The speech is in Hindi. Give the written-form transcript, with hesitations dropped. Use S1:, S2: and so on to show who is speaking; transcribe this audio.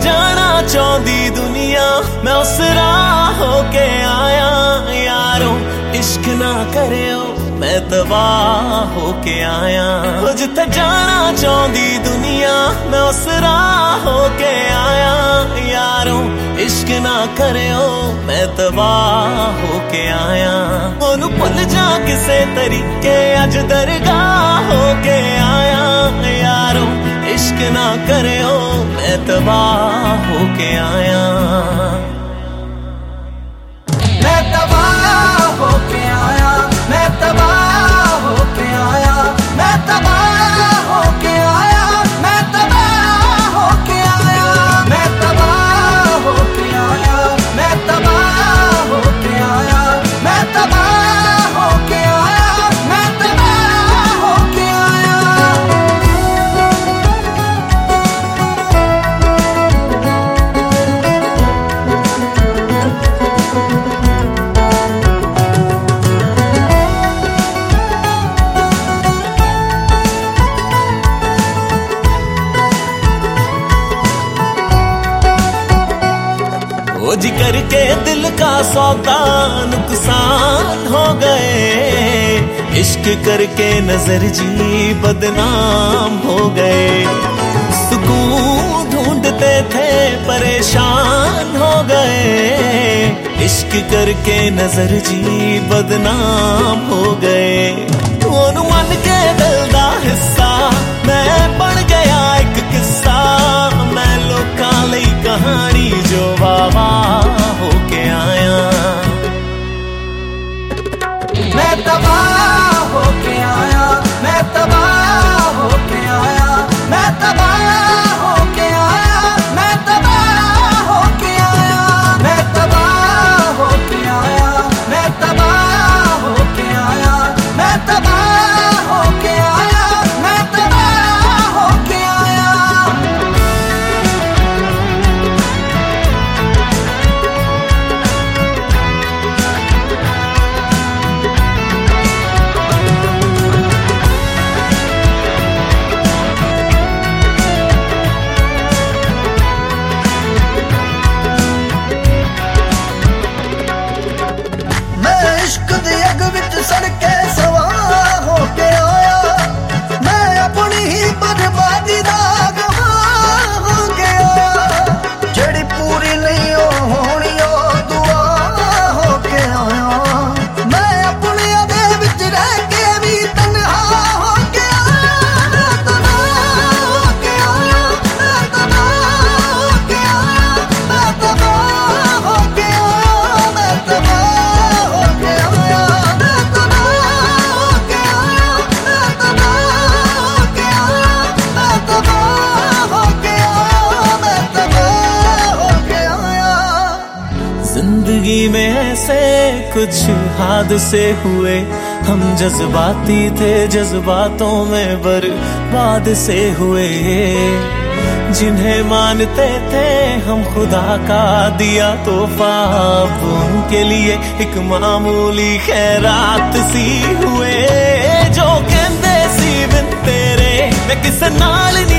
S1: जाना चाहती दुनिया मैं उस राह होके आया यारों इश्क ना करियो मैं तबाह होके आया जिथे जाना चाहती दुनिया मैं उस राह होके आया यारों इश्क ना करियो मैं तबाह होके आया ओनू भुल जा किसे तरीके अज दरगाह होके आया यारों इश्क ना करियो मैं तबाह होके आया
S2: मैं तबाह होके आया मैं तबाह होके आया मैं तबाह होके आया मैं तबाह होके आया मैं तबाह होके आया मैं तबाह होके आया मैं तबाह होके आया मैं तबाह होके आया
S1: जी करके दिल का सौदा नुकसान हो गए इश्क करके नजर जी बदनाम हो गए सुकून ढूंढते थे परेशान हो गए इश्क करके नजर जी बदनाम हो गए ओनू मन के दिल दा हिस्सा मैं बन गया एक किस्सा मैं लोकां लई कहानी जो वावा होके आया
S2: मैं तबाह होके आया मैं तबाह होके आया मैं तबाह होके आया मैं तबाह होके आया मैं तबाह होके आया मैं तबाह होके आया मैं तबाह होके आया मैं तबाह होके आया इश्क दे अग विच सड़के सवार होके आया मैं अपनी ही बर्बादी दा गवाह होके आया जेड़ी पूरी नहीं होनी ओ दुआ होके आया मैं अपने दे विच रह के भी तन्हा होके आया तबाह होके आया तबाह होके आया तबाह होके आया मैं तबाह
S1: जिंदगी में ऐसे कुछ हादसे हुए हम जज्बाती थे जज्बातों में बर्बाद से हुए जिन्हें मानते थे हम खुदा का दिया तोहफा अब उनके लिए एक मामूली खैरात सी हुए जो कहते सी बिन तेरे मैं किस नाल